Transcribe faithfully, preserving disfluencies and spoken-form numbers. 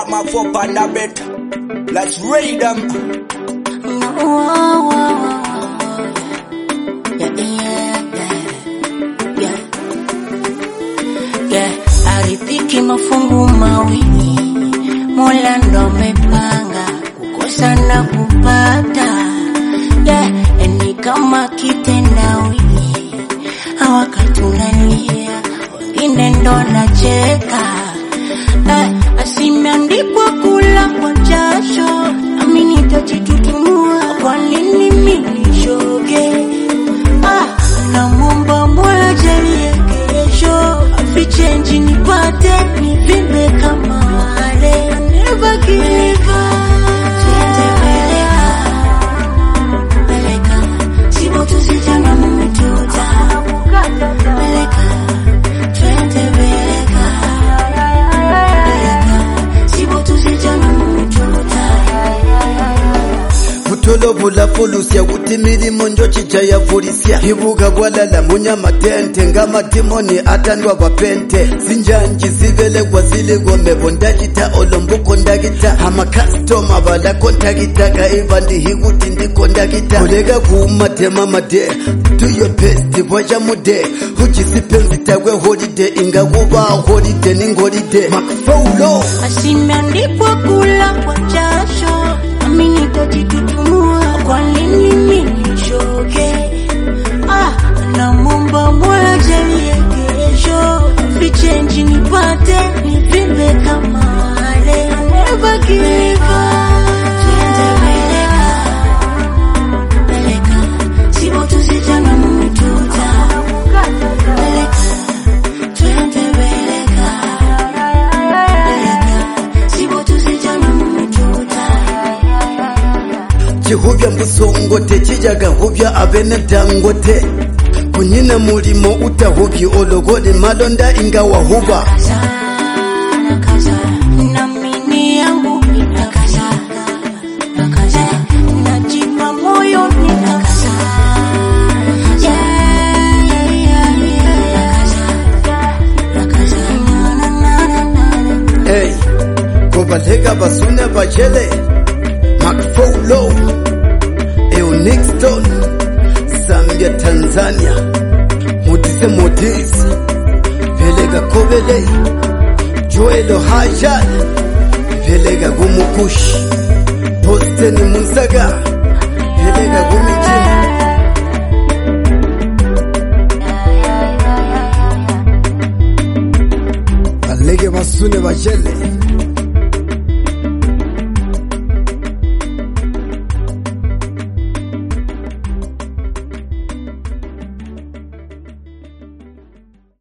come up up on the bed. Let's raid them. Arithiki mafungu mawili, Mola ndo amepanga kukosa na kupata. Yeah, eni kama kitendawili, hawakatunalia, wengine ndo nacheka. Eh, asimeandikwa kula kwa jasho, nami nitajitutumua, kwa nini mimi nishoge? Ah, namuomba Mola ajalie kesho, afiche nji nipate, nivimbe kama wale. Never give up. Tuende peleka, peleka, sipo tusijana mmetuta. Peleka, tuende peleka, peleka, sipo tusijana mmetuta. Butolo bula polusia utimiri monjo chicha ya polisia. Hibuga bwalala munya matente nga matimoni atandwa bapente. Zinjanji zivele kwa zili gombe bondagita olombuko ndagita. Hama customer bala kontagita ka ibandi higuti ndi kondagita. Kulega kuumatema made do your best boja mude. Hujisi penzi tagwe holiday inga guba holiday ningolide. Makfaulo asimeandikwa kula kwa jasho, nami nitajitutumua, kwa nini mimi nishoge? Ah, namuomba Mola ajalie kesho, afiche nji nipate, nivimbe kama wale. Never give up. Tuende peleka, peleka, sipo tusijana mmetuta. Peleka, tuende peleka, peleka, sipo tusijana mmetuta. Chihubya mbusongote chijaga hubya abene dangote. Kunyina mulimo utahubi ologode malonda inga wahuba. Nakaza, nakaza, namini yangu nakaza, nakaza, najipa moyo ninakaza. Yeah, yeah, yeah, nakaza, nakaza, na na na na. Hey, kobalega basune bachele. Makfaulo Eunixton Zambia Tanzania Mutise Modis Velega Kobele Joelo Hajal Velega Gumukush Posteni Munsaga Velega Gumijima Alege basune bachele